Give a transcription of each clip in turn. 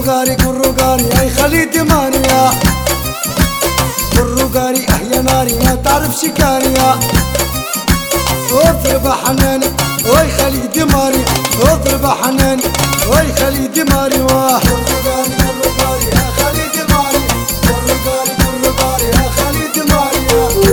قرقاري يا خليد مانيا قرقاري يا ناري ما تعرف شكاريا اضرب حنان وي خليد ماري اضرب حنان وي خليد ماري واه قرقاري يا خليد ماري قرقاري يا خليد ماري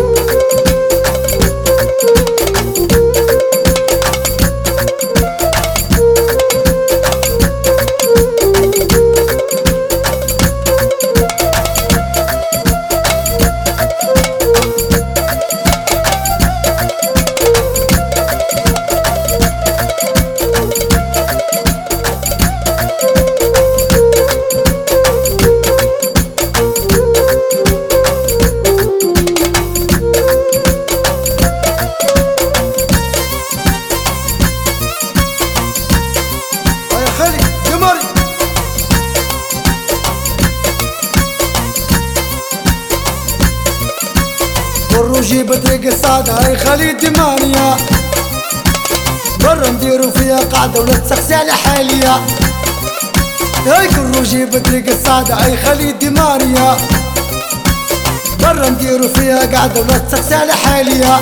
والروجي بطريق السعادة هاي خليد مانيا برا نديرو فيها قاعدة ولا تسقسي على حاليا هاي الروجي بطريق السعادة هاي خليد مانيا برا نديرو فيها قاعدة ولا تسقسي على حاليا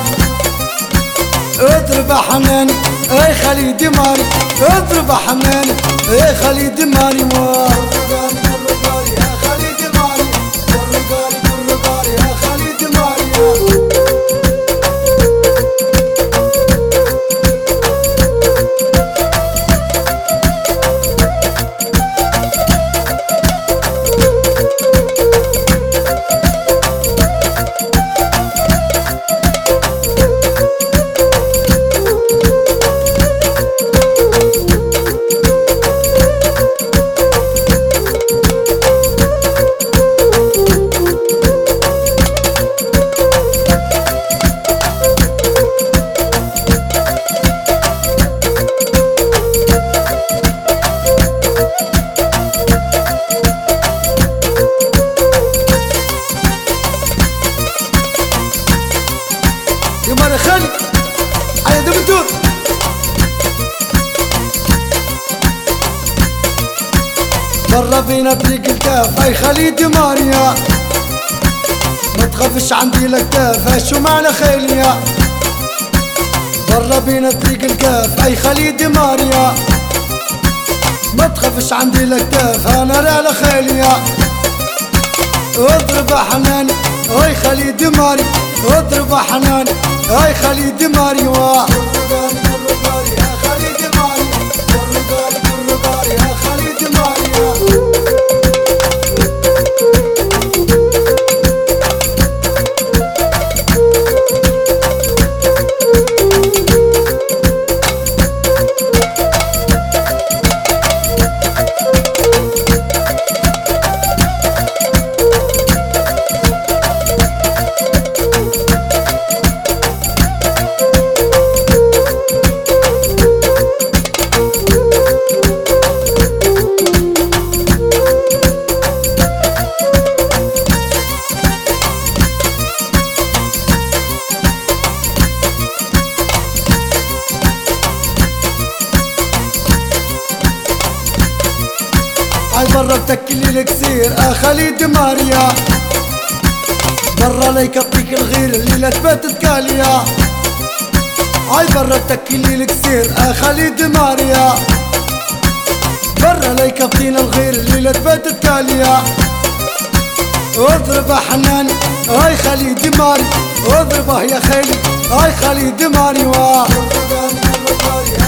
اضرب حنان هاي خليد ماني اضرب حنان هاي خليد ماني قرقاري يا خليد ماني قرقاري يا خليد ماني يا مانا خالد على دمتور برا بينا طريق الكاف هاي خليد مانيا ما تخافش عندي الكتاف هاي شو معنى خيليا برا بينا طريق الكاف هاي خليد مانيا ما تخافش عندي الكتاف انا على خيليا اضرب حنان هاي خليد ماني اضرب حنان هاي خليد ماني واه قرقاري يا خليد ماني قرقاري يا خليد ماني هاي برا بتكلي الكسير خليد ماريا برا ليكطيك الغير الليلة تبات تكاليا هاي برا بتكلي الكسير خليد ماريا برا ليكطينا الغير الليلة تبات تكاليا اضرب حنان هاي خليد ماري اضربه يا خالد هاي خليد ماري واه